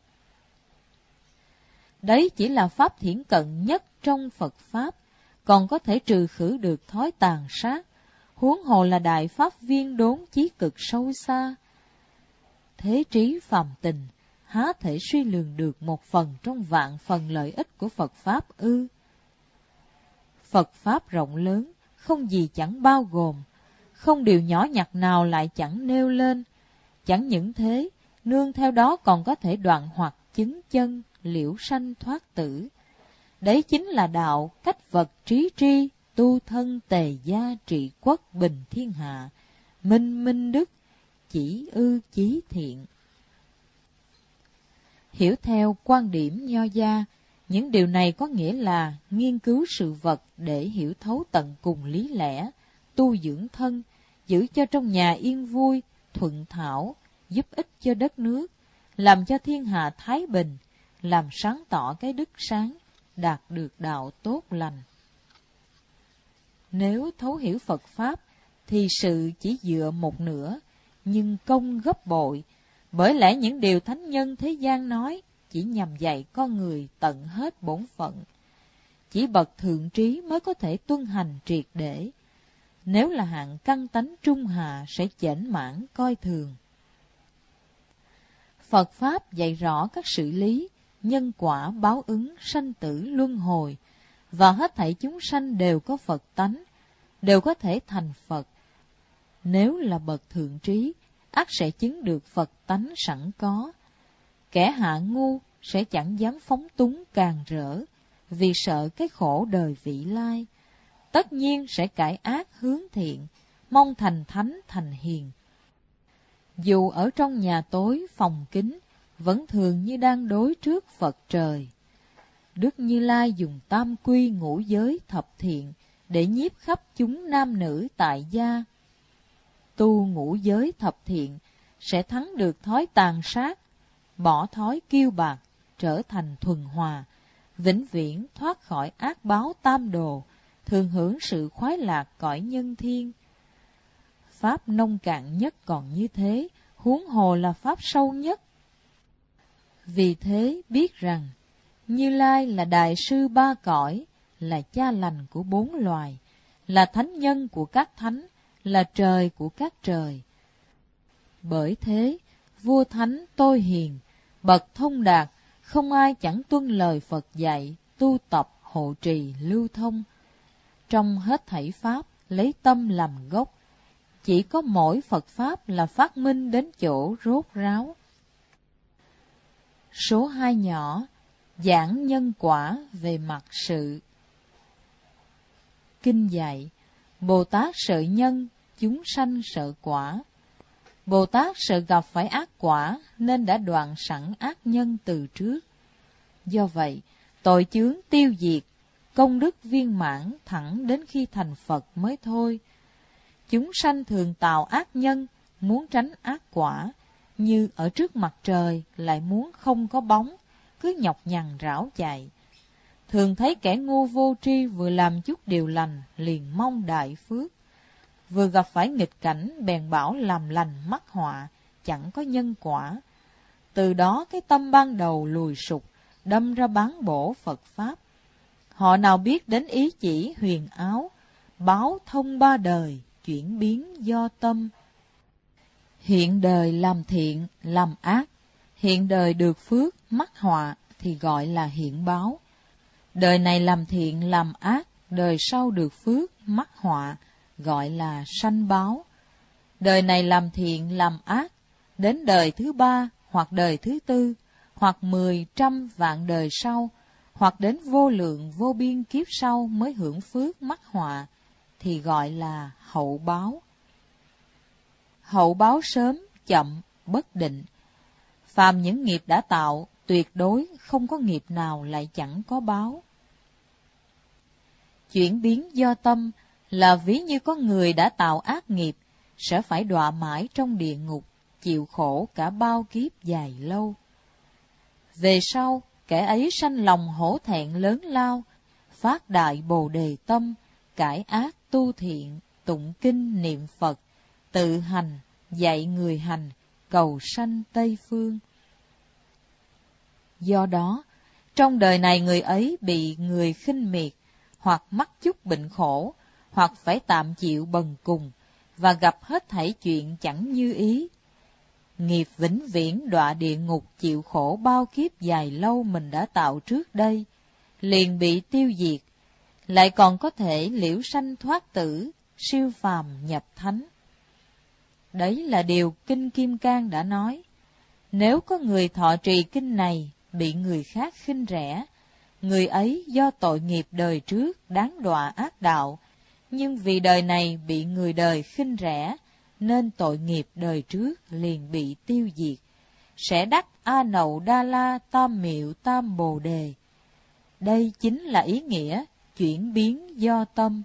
Speaker 1: Đấy chỉ là pháp thiển cận nhất trong Phật Pháp, còn có thể trừ khử được thói tàn sát, huống hồ là đại pháp viên đốn chí cực sâu xa. Thế trí phàm tình, há thể suy lường được một phần trong vạn phần lợi ích của Phật Pháp ư? Phật Pháp rộng lớn, không gì chẳng bao gồm, không điều nhỏ nhặt nào lại chẳng nêu lên. Chẳng những thế, nương theo đó còn có thể đoạn hoặc chứng chân, liễu sanh thoát tử. Đấy chính là đạo cách vật trí tri, tu thân tề gia trị quốc bình thiên hạ, minh minh đức, chỉ ư chí thiện. Hiểu theo quan điểm Nho gia, những điều này có nghĩa là nghiên cứu sự vật để hiểu thấu tận cùng lý lẽ, tu dưỡng thân, giữ cho trong nhà yên vui, thuận thảo, giúp ích cho đất nước, làm cho thiên hạ thái bình, làm sáng tỏ cái đức sáng, đạt được đạo tốt lành. Nếu thấu hiểu Phật Pháp, thì sự chỉ dựa một nửa, nhưng công gấp bội, bởi lẽ những điều thánh nhân thế gian nói chỉ nhằm dạy con người tận hết bổn phận. Chỉ bậc thượng trí mới có thể tuân hành triệt để. Nếu là hạng căn tánh trung hạ sẽ chểnh mãn coi thường. Phật Pháp dạy rõ các sự lý, nhân quả báo ứng, sanh tử luân hồi, và hết thảy chúng sanh đều có Phật tánh, đều có thể thành Phật. Nếu là bậc thượng trí, ắt sẽ chứng được Phật tánh sẵn có. Kẻ hạ ngu sẽ chẳng dám phóng túng càng rỡ, vì sợ cái khổ đời vị lai. Tất nhiên sẽ cải ác hướng thiện, mong thành thánh thành hiền. Dù ở trong nhà tối phòng kín, vẫn thường như đang đối trước Phật trời. Đức Như Lai dùng tam quy ngũ giới thập thiện để nhiếp khắp chúng nam nữ tại gia. Tu ngũ giới thập thiện sẽ thắng được thói tàn sát, bỏ thói kiêu bạc, trở thành thuần hòa, vĩnh viễn thoát khỏi ác báo tam đồ, thường hưởng sự khoái lạc cõi nhân thiên. Pháp nông cạn nhất còn như thế, huống hồ là Pháp sâu nhất. Vì thế biết rằng, Như Lai là đại sư ba cõi, là cha lành của bốn loài, là thánh nhân của các thánh, là trời của các trời. Bởi thế, vua thánh tôi hiền, bậc thông đạt, không ai chẳng tuân lời Phật dạy, tu tập, hộ trì, lưu thông. Trong hết thảy Pháp, lấy tâm làm gốc, chỉ có mỗi Phật Pháp là phát minh đến chỗ rốt ráo. Số hai nhỏ, giảng nhân quả về mặt sự. Kinh dạy, Bồ Tát sợ nhân, chúng sanh sợ quả. Bồ Tát sợ gặp phải ác quả nên đã đoạn sẵn ác nhân từ trước. Do vậy, tội chướng tiêu diệt, công đức viên mãn thẳng đến khi thành Phật mới thôi. Chúng sanh thường tạo ác nhân, muốn tránh ác quả, như ở trước mặt trời lại muốn không có bóng, cứ nhọc nhằn rảo chạy. Thường thấy kẻ ngu vô tri vừa làm chút điều lành liền mong đại phước, vừa gặp phải nghịch cảnh bèn bảo làm lành mắc họa, chẳng có nhân quả. Từ đó cái tâm ban đầu lùi sụp, đâm ra bán bổ Phật Pháp. Họ nào biết đến ý chỉ huyền áo, báo thông ba đời, chuyển biến do tâm. Hiện đời làm thiện, làm ác, hiện đời được phước, mắc họa thì gọi là hiện báo. Đời này làm thiện, làm ác, đời sau được phước, mắc họa, gọi là sanh báo. Đời này làm thiện, làm ác, đến đời thứ ba, hoặc đời thứ tư, hoặc mười trăm vạn đời sau, hoặc đến vô lượng vô biên kiếp sau mới hưởng phước mắc họa, thì gọi là hậu báo. Hậu báo sớm, chậm, bất định. Phàm những nghiệp đã tạo, tuyệt đối không có nghiệp nào lại chẳng có báo. Chuyển biến do tâm là ví như có người đã tạo ác nghiệp, sẽ phải đọa mãi trong địa ngục, chịu khổ cả bao kiếp dài lâu. Về sau, kẻ ấy sanh lòng hổ thẹn lớn lao, phát đại bồ đề tâm, cải ác tu thiện, tụng kinh niệm Phật, tự hành, dạy người hành, cầu sanh Tây Phương. Do đó, trong đời này người ấy bị người khinh miệt, hoặc mắc chút bệnh khổ, hoặc phải tạm chịu bần cùng, và gặp hết thảy chuyện chẳng như ý. Nghiệp vĩnh viễn đọa địa ngục chịu khổ bao kiếp dài lâu mình đã tạo trước đây, liền bị tiêu diệt, lại còn có thể liễu sanh thoát tử, siêu phàm nhập thánh. Đấy là điều Kinh Kim Cang đã nói. Nếu có người thọ trì kinh này bị người khác khinh rẻ, người ấy do tội nghiệp đời trước đáng đọa ác đạo, nhưng vì đời này bị người đời khinh rẻ, nên tội nghiệp đời trước liền bị tiêu diệt, sẽ đắc A Nậu Đa La Tam Miệu Tam Bồ Đề. Đây chính là ý nghĩa chuyển biến do tâm.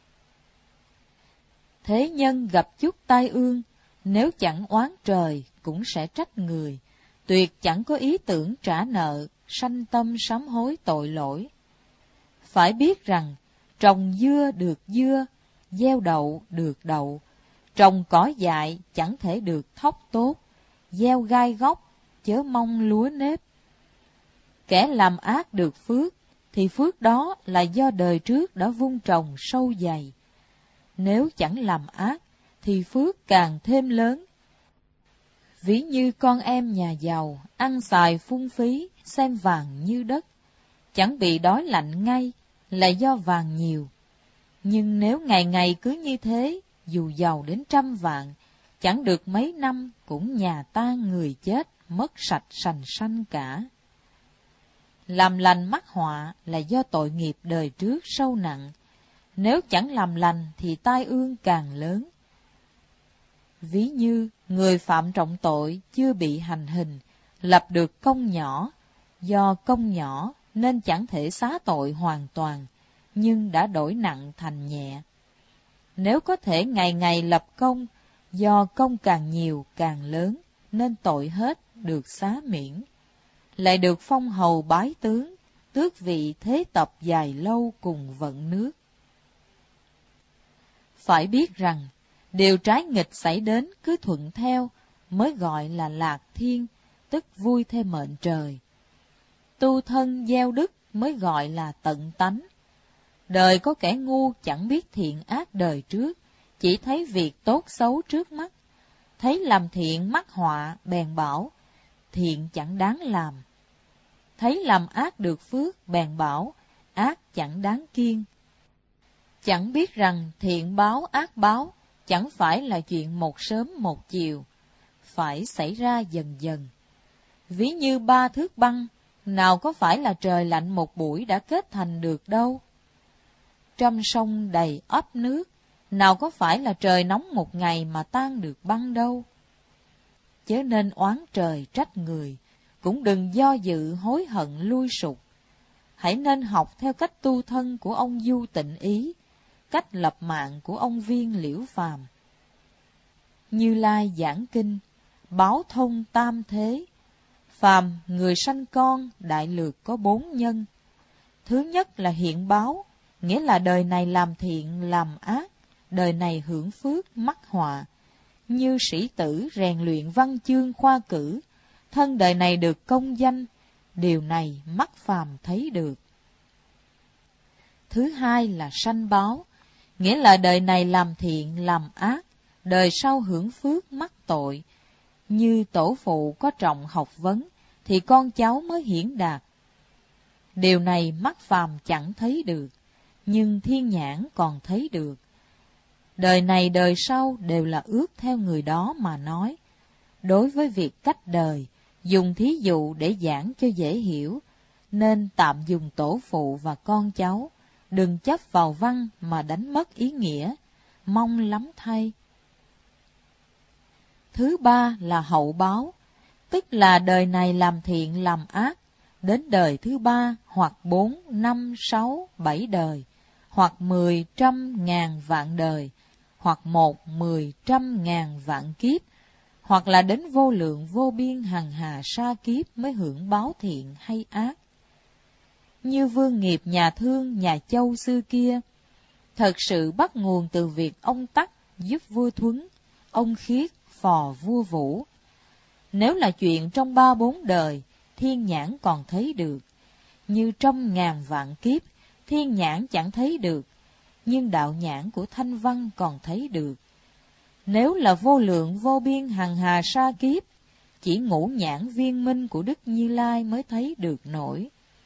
Speaker 1: Thế nhân gặp chút tai ương, nếu chẳng oán trời cũng sẽ trách người, tuyệt chẳng có ý tưởng trả nợ, sanh tâm sám hối tội lỗi. Phải biết rằng, trồng dưa được dưa, gieo đậu được đậu, trồng cỏ dại chẳng thể được thóc tốt, gieo gai góc, chớ mong lúa nếp. Kẻ làm ác được phước, thì phước đó là do đời trước đã vun trồng sâu dày. Nếu chẳng làm ác, thì phước càng thêm lớn. Ví như con em nhà giàu, ăn xài phung phí, xem vàng như đất, chẳng bị đói lạnh ngay, là do vàng nhiều. Nhưng nếu ngày ngày cứ như thế, dù giàu đến trăm vạn, chẳng được mấy năm cũng nhà tan người chết, mất sạch sành sanh cả. Làm lành mắc họa là do tội nghiệp đời trước sâu nặng, nếu chẳng làm lành thì tai ương càng lớn. Ví như người phạm trọng tội chưa bị hành hình, lập được công nhỏ, do công nhỏ nên chẳng thể xá tội hoàn toàn, nhưng đã đổi nặng thành nhẹ. Nếu có thể ngày ngày lập công, do công càng nhiều càng lớn, nên tội hết được xá miễn, lại được phong hầu bái tướng, tước vị thế tập dài lâu cùng vận nước. Phải biết rằng, điều trái nghịch xảy đến cứ thuận theo, mới gọi là lạc thiên, tức vui theo mệnh trời. Tu thân gieo đức mới gọi là tận tánh. Đời có kẻ ngu chẳng biết thiện ác đời trước, chỉ thấy việc tốt xấu trước mắt. Thấy làm thiện mắc họa, bèn bảo, thiện chẳng đáng làm. Thấy làm ác được phước, bèn bảo, ác chẳng đáng kiêng. Chẳng biết rằng thiện báo ác báo, chẳng phải là chuyện một sớm một chiều, phải xảy ra dần dần. Ví như ba thước băng, nào có phải là trời lạnh một buổi đã kết thành được đâu. Trăm sông đầy ấp nước, nào có phải là trời nóng một ngày mà tan được băng đâu. Chớ nên oán trời trách người, cũng đừng do dự hối hận lui sụp. Hãy nên học theo cách tu thân của ông Du Tịnh Ý, cách lập mạng của ông Viên Liễu Phàm. Như Lai giảng kinh, báo thông tam thế. Phàm người sanh con, đại lược có bốn nhân. Thứ nhất là hiện báo, nghĩa là đời này làm thiện làm ác, đời này hưởng phước mắc họa. Như sĩ tử rèn luyện văn chương khoa cử, thân đời này được công danh, điều này mắt phàm thấy được. Thứ hai là sanh báo, nghĩa là đời này làm thiện làm ác, đời sau hưởng phước mắc tội. Như tổ phụ có trọng học vấn, thì con cháu mới hiển đạt. Điều này mắt phàm chẳng thấy được, nhưng thiên nhãn còn thấy được. Đời này đời sau đều là ước theo người đó mà nói. Đối với việc cách đời, dùng thí dụ để giảng cho dễ hiểu, nên tạm dùng tổ phụ và con cháu, đừng chấp vào văn mà đánh mất ý nghĩa, mong lắm thay. Thứ ba là hậu báo, tức là đời này làm thiện làm ác, đến đời thứ ba hoặc bốn, năm, sáu, bảy đời, hoặc mười, trăm, ngàn, vạn đời, hoặc một, mười, trăm, ngàn, vạn kiếp, hoặc là đến vô lượng vô biên hằng hà sa kiếp mới hưởng báo thiện hay ác. Như vương nghiệp nhà Thương, nhà Châu xưa kia, thật sự bắt nguồn từ việc ông Tắc giúp vua Thuấn, ông Khiết phò vua Vũ. Nếu là chuyện trong ba bốn đời, thiên nhãn còn thấy được. Như trong ngàn vạn kiếp, thiên nhãn chẳng thấy được, nhưng đạo nhãn của Thanh Văn còn thấy được. Nếu là vô lượng vô biên hằng hà sa kiếp, chỉ ngũ nhãn viên minh của Đức Như Lai mới thấy được nổi.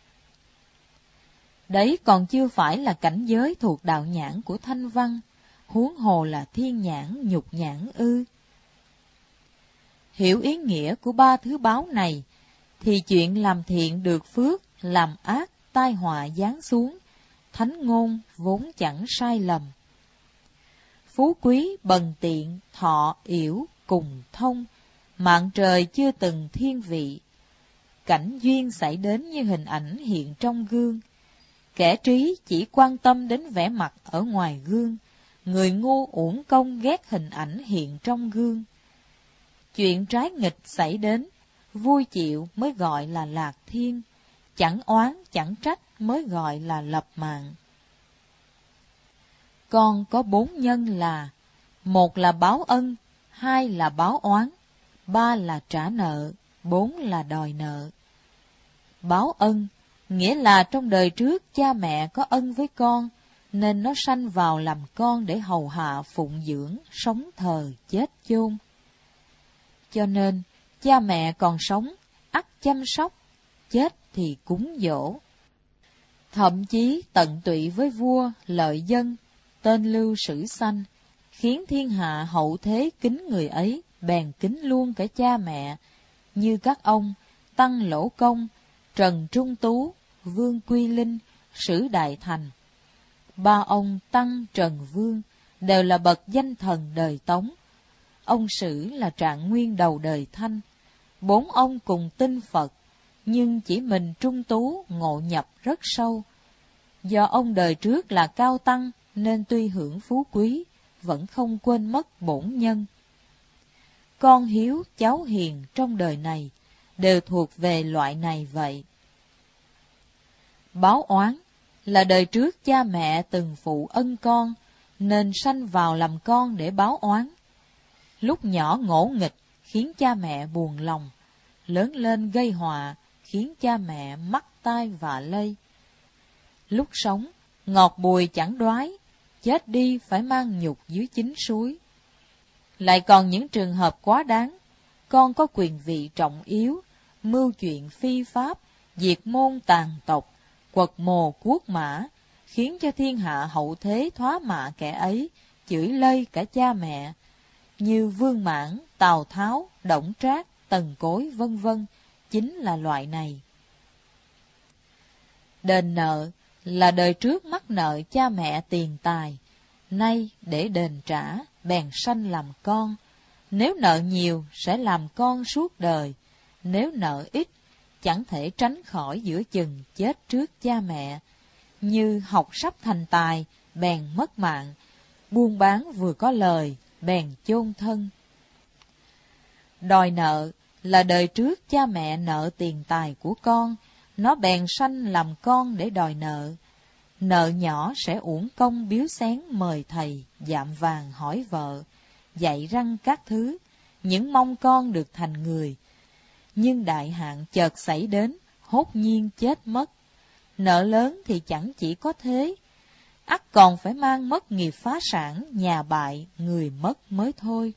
Speaker 1: Đấy còn chưa phải là cảnh giới thuộc đạo nhãn của Thanh Văn, huống hồ là thiên nhãn nhục nhãn ư. Hiểu ý nghĩa của ba thứ báo này, thì chuyện làm thiện được phước, làm ác tai họa giáng xuống, thánh ngôn vốn chẳng sai lầm. Phú quý bần tiện, thọ yểu cùng thông, mạng trời chưa từng thiên vị. Cảnh duyên xảy đến như hình ảnh hiện trong gương. Kẻ trí chỉ quan tâm đến vẻ mặt ở ngoài gương, người ngu uổng công ghét hình ảnh hiện trong gương. Chuyện trái nghịch xảy đến, vui chịu mới gọi là lạc thiên, chẳng oán chẳng trách mới gọi là lập mạng. Con có bốn nhân là: một là báo ân, hai là báo oán, ba là trả nợ, bốn là đòi nợ. Báo ân nghĩa là trong đời trước cha mẹ có ân với con, nên nó sanh vào làm con để hầu hạ phụng dưỡng, sống thờ chết chôn. Cho nên cha mẹ còn sống ắt chăm sóc, chết thì cúng dỗ. Thậm chí tận tụy với vua, lợi dân, tên lưu sử sanh, khiến thiên hạ hậu thế kính người ấy, bèn kính luôn cả cha mẹ, như các ông Tăng Lỗ Công, Trần Trung Tú, Vương Quy Linh, Sử Đại Thành. Ba ông Tăng Trần Vương đều là bậc danh thần đời Tống. Ông Sử là trạng nguyên đầu đời Thanh. Bốn ông cùng tin Phật, nhưng chỉ mình Trung Tú ngộ nhập rất sâu. Do ông đời trước là cao tăng, nên tuy hưởng phú quý, vẫn không quên mất bổn nhân. Con hiếu, cháu hiền trong đời này, đều thuộc về loại này vậy. Báo oán là đời trước cha mẹ từng phụ ân con, nên sanh vào làm con để báo oán. Lúc nhỏ ngỗ nghịch, khiến cha mẹ buồn lòng, lớn lên gây họa, khiến cha mẹ mắc tai vạ lây. Lúc sống, ngọt bùi chẳng đoái, chết đi phải mang nhục dưới chính suối. Lại còn những trường hợp quá đáng, con có quyền vị trọng yếu, mưu chuyện phi pháp, diệt môn tàn tộc, quật mồ cuốc mã, khiến cho thiên hạ hậu thế thoá mạ kẻ ấy, chửi lây cả cha mẹ, như Vương Mãn, Tào Tháo, Đổng Trác, Tần Cối vân vân, chính là loại này. Đền nợ là đời trước mắc nợ cha mẹ tiền tài, nay để đền trả, bèn sanh làm con. Nếu nợ nhiều sẽ làm con suốt đời, nếu nợ ít chẳng thể tránh khỏi giữa chừng chết trước cha mẹ. Như học sắp thành tài, bèn mất mạng, buôn bán vừa có lời, bèn chôn thân. Đòi nợ là đời trước cha mẹ nợ tiền tài của con, nó bèn sanh làm con để đòi nợ. Nợ nhỏ sẽ uổng công biếu xén mời thầy, dạm vàng hỏi vợ, dạy răng các thứ, những mong con được thành người. Nhưng đại hạn chợt xảy đến, hốt nhiên chết mất. Nợ lớn thì chẳng chỉ có thế, ắt còn phải mang mất nghiệp phá sản, nhà bại, người mất mới thôi.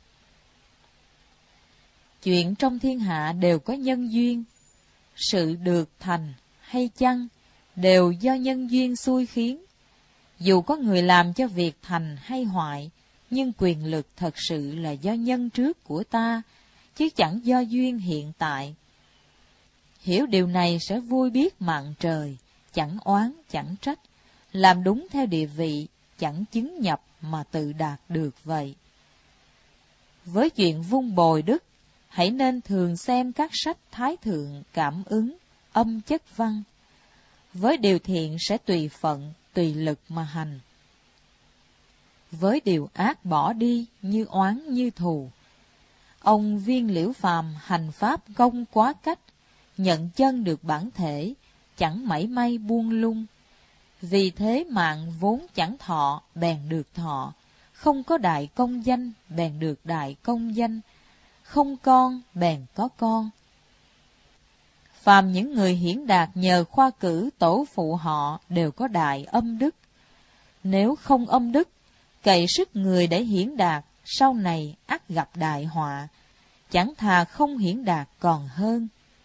Speaker 1: Chuyện trong thiên hạ đều có nhân duyên, sự được thành hay chăng đều do nhân duyên xui khiến. Dù có người làm cho việc thành hay hoại, nhưng quyền lực thật sự là do nhân trước của ta, chứ chẳng do duyên hiện tại. Hiểu điều này sẽ vui biết mạng trời, chẳng oán chẳng trách, làm đúng theo địa vị, chẳng chứng nhập mà tự đạt được vậy. Với chuyện vun bồi đức, hãy nên thường xem các sách Thái Thượng, Cảm Ứng, Âm Chất Văn. Với điều thiện sẽ tùy phận, tùy lực mà hành. Với điều ác bỏ đi, như oán như thù. Ông Viên Liễu Phàm hành pháp công quá cách, nhận chân được bản thể, chẳng mảy may buông lung. Vì thế mạng vốn chẳng thọ, bèn được thọ, không có đại công danh, bèn được đại công danh, không con, bèn có con. Phàm những người hiển đạt nhờ khoa cử tổ phụ họ đều có đại âm đức. Nếu không âm đức, cậy sức người để hiển đạt, sau này ắt gặp đại họa, chẳng thà không hiển đạt còn hơn.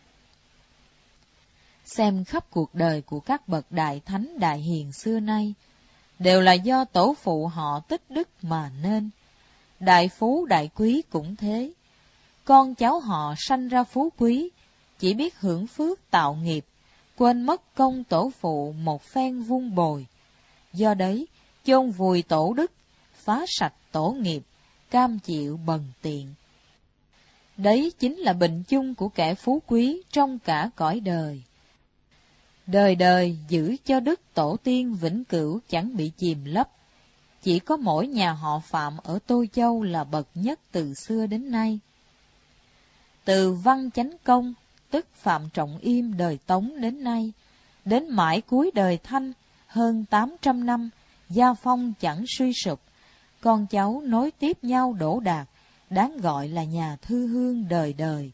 Speaker 1: Xem khắp cuộc đời của các bậc đại thánh đại hiền xưa nay, đều là do tổ phụ họ tích đức mà nên. Đại phú đại quý cũng thế. con cháu họ sanh ra phú quý, chỉ biết hưởng phước tạo nghiệp, quên mất công tổ phụ một phen vun bồi. Do đấy, chôn vùi tổ đức, phá sạch tổ nghiệp, cam chịu bần tiện. Đấy chính là bệnh chung của kẻ phú quý trong cả cõi đời. Đời đời giữ cho đức tổ tiên vĩnh cửu chẳng bị chìm lấp. Chỉ có mỗi nhà họ Phạm ở Tô Châu là bậc nhất từ xưa đến nay. Từ Văn Chánh Công, tức Phạm Trọng Im đời Tống đến nay, đến mãi cuối đời Thanh, hơn tám trăm năm, gia phong chẳng suy sụp, con cháu nối tiếp nhau đỗ đạt, đáng gọi là nhà thư hương đời đời.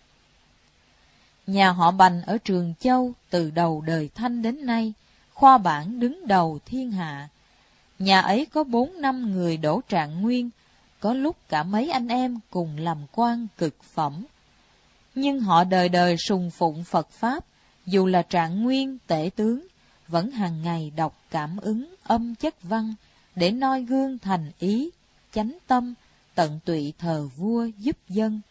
Speaker 1: Nhà họ Bành ở Trường Châu từ đầu đời Thanh đến nay, khoa bảng đứng đầu thiên hạ. Nhà ấy có bốn năm người đỗ trạng nguyên, có lúc cả mấy anh em cùng làm quan cực phẩm. Nhưng họ đời đời sùng phụng Phật Pháp, dù là trạng nguyên, tể tướng, vẫn hàng ngày đọc cảm ứng âm chất văn, để noi gương thành ý, chánh tâm, tận tụy thờ vua giúp dân.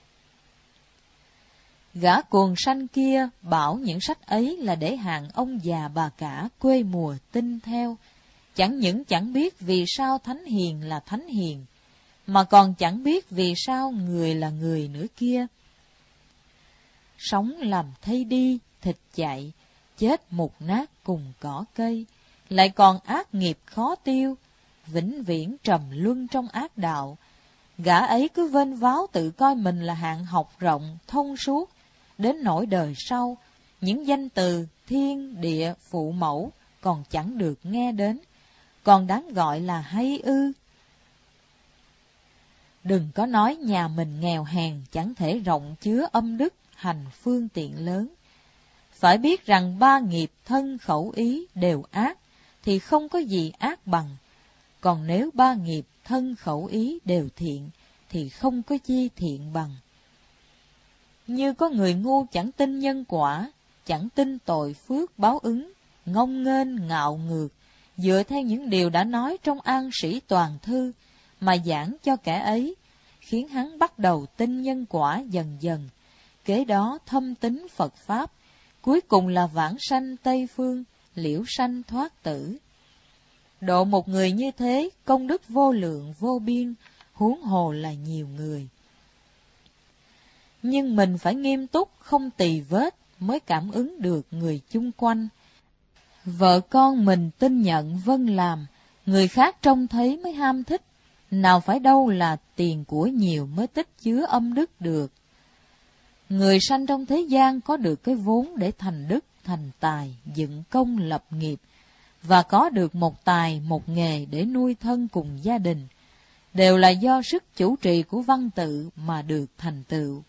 Speaker 1: Gã cuồng sanh kia bảo những sách ấy là để hạng ông già bà cả quê mùa tin theo, chẳng những chẳng biết vì sao thánh hiền là thánh hiền, mà còn chẳng biết vì sao người là người nữa kia. Sống làm thây đi, thịt chạy, chết mục nát cùng cỏ cây, lại còn ác nghiệp khó tiêu, vĩnh viễn trầm luân trong ác đạo. Gã ấy cứ vênh váo tự coi mình là hạng học rộng, thông suốt, đến nỗi đời sau, những danh từ thiên, địa, phụ mẫu còn chẳng được nghe đến, còn đáng gọi là hay ư. Đừng có nói nhà mình nghèo hèn chẳng thể rộng chứa âm đức hành phương tiện lớn. Phải biết rằng ba nghiệp thân khẩu ý đều ác, thì không có gì ác bằng. Còn nếu ba nghiệp thân khẩu ý đều thiện, thì không có chi thiện bằng. Như có người ngu chẳng tin nhân quả, chẳng tin tội phước báo ứng, ngông nghênh ngạo ngược, dựa theo những điều đã nói trong An Sĩ Toàn Thư, mà giảng cho kẻ ấy, khiến hắn bắt đầu tin nhân quả dần dần, kế đó thâm tín Phật Pháp, cuối cùng là vãng sanh Tây Phương, liễu sanh thoát tử. Độ một người như thế, công đức vô lượng vô biên, huống hồ là nhiều người. Nhưng mình phải nghiêm túc, không tì vết, mới cảm ứng được người chung quanh. Vợ con mình tin nhận vâng làm, người khác trông thấy mới ham thích, nào phải đâu là tiền của nhiều mới tích chứa âm đức được. Người sanh trong thế gian có được cái vốn để thành đức, thành tài, dựng công lập nghiệp, và có được một tài, một nghề để nuôi thân cùng gia đình, đều là do sức chủ trì của văn tự mà được thành tựu.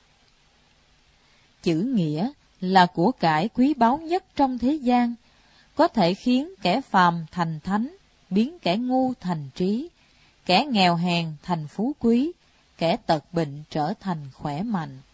Speaker 1: Chữ nghĩa là của cải quý báu nhất trong thế gian, có thể khiến kẻ phàm thành thánh, biến kẻ ngu thành trí, kẻ nghèo hèn thành phú quý, kẻ tật bệnh trở thành khỏe mạnh.